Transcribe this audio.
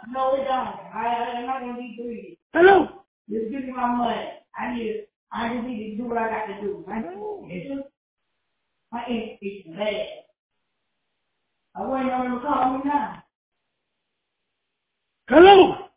No, it don't. I'm not gonna be greedy. Hello. Just give me my money. I just need to do what I got to do. My ink is bad. I want y'all to call me now. Hello.